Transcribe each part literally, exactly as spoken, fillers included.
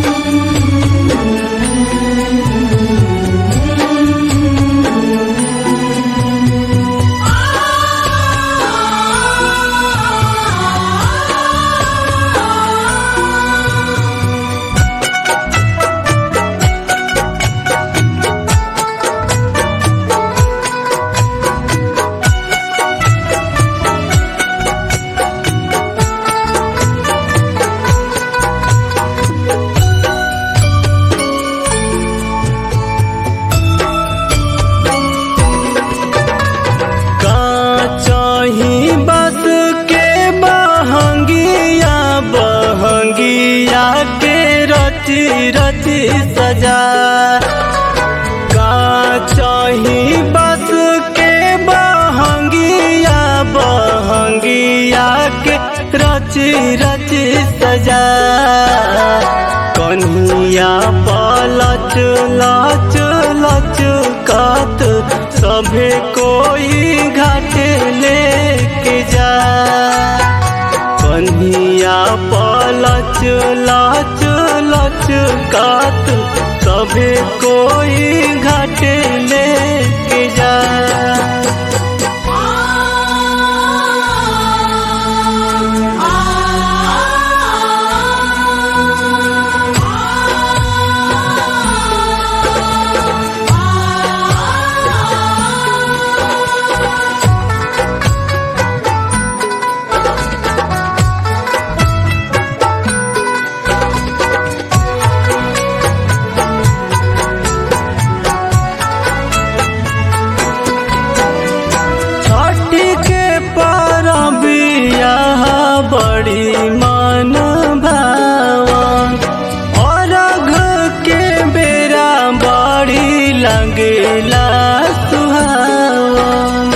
रति सजा का चाही बस के बहंगिया बहंगिया के रची रची सजा कन्हिया पलच लच लच कत सभे कोई घाट लेके जा कन्हिया पलच लच लच कात सभे कोई घाट लेके जा बड़ी मन भावन और घर के बेरा बड़ी लगेला सुहावन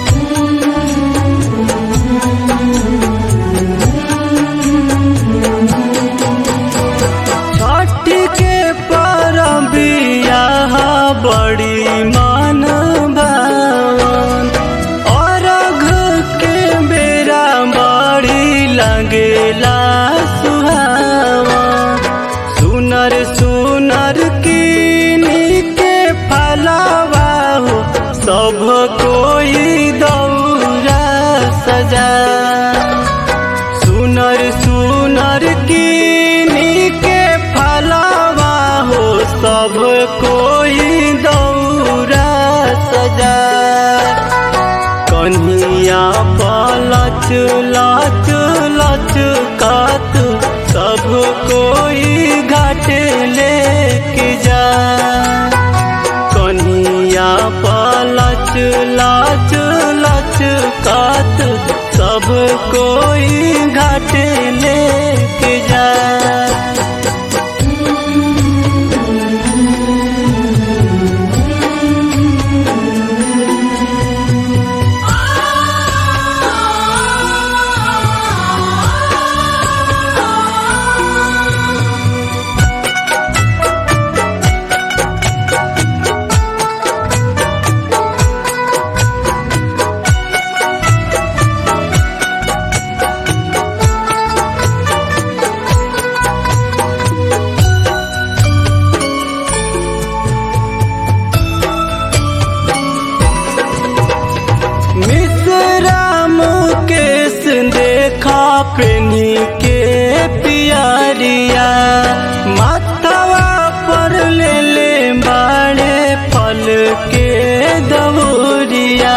छठी के परबिया बड़ी मन भावन और घर के बेरा बड़ी लगेला सुहावा सुनर सुनर कीनी के फलावा हो सब कोई दौरा सजा सुनर सुनर कीनी के फलावा हो सब कोई दौरा सजा कन्हिया पलच लच लच कात सब कोई घाट लेके जा कन्हिया पलच लच लच कात सब कोई घाट लेके जा देखा पेनी के पियरिया माथवा पर ले ले बाड़े फल के दौरिया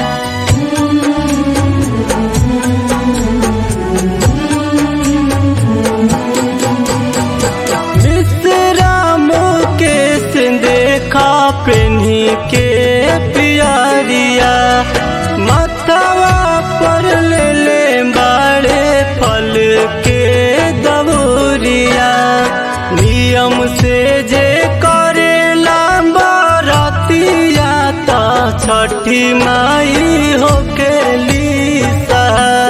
मिश्रा मुकेश देखा पेनी के पियरिया माथवा पर ले ले बाड़े फल के दौरिया नियम से जे करेला बरतिया त छठी माई होके लीसा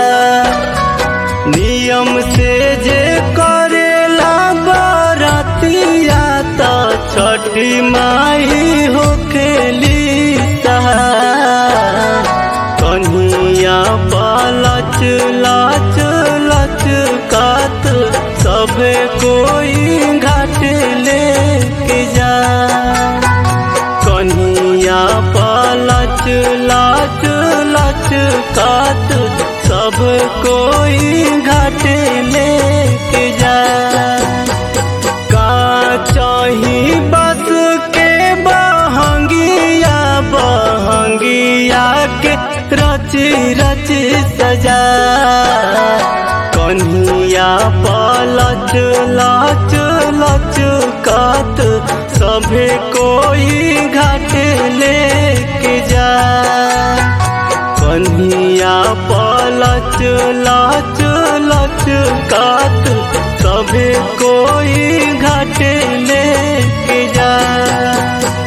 नियम से जे करेला बरतिया त छठी माई होके लीसा कन्हिया पलच लच लच कात सब कोई घाट सब कोई घाट लेके जाए। का चाही बस के बहंगिया बहंगिया के रच रच सजा, कन्हिया पलच लच लच कात सभे कोई घाट लेके जा। कन्हिया पलच लच लच कात सभे कोई घाट लेके जा।